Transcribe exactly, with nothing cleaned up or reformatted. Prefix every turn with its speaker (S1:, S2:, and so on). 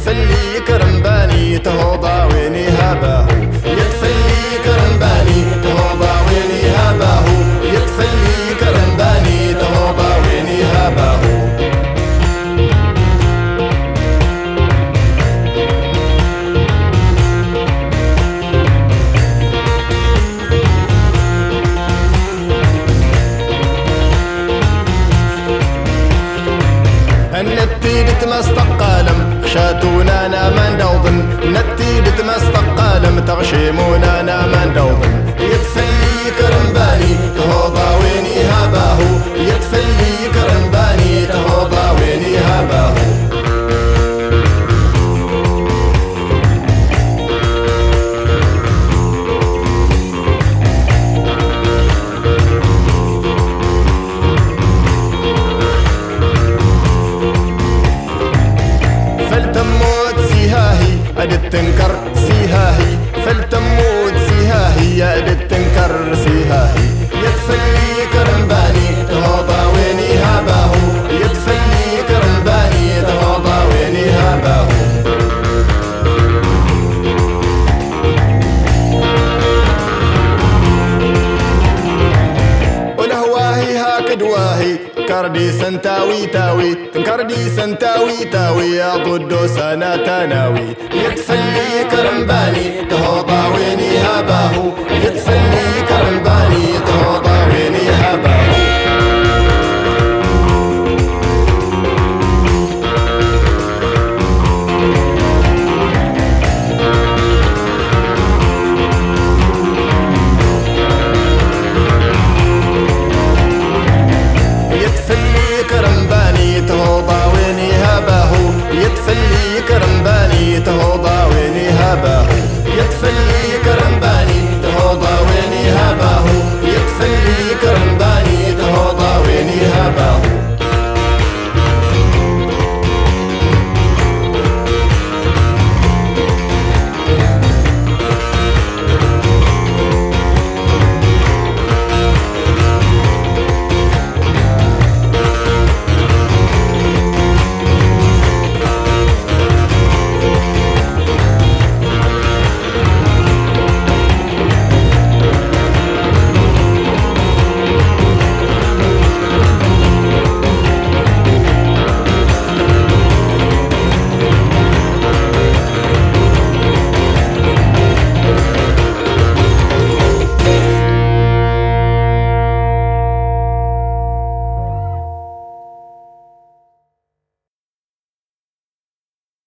S1: يتفلي كرنباني تهوضا ويني هاباه يتفلي كرنباني تهوضا ويني هاباه يتفلي كرنباني تهوضا ويني هاباه النتيد تمستقالم خشاتونا انا من دوضن النتيد تمستقالم تغشيمونا انا من دوضن يتفلي كرنباني تهوضا ويني هاباه يتفلي كرنباني تهوضا ويني هاباه أدت تنكر سيهاهي فلتموت سيهاهي يا أدت تنكر سيهاهي يتفلي كرنباني تهوضا ويني هاباه يتفلي كرنباني تهوضا ويني هاباه ولهواهي هاك دواهي كردي سنتاوي تاوي تنكردي سنتاوي تاوي يا ضدو سنة تناوي يتفلي كرنباني تهوضا ويني هاباه يتفلي كرنباني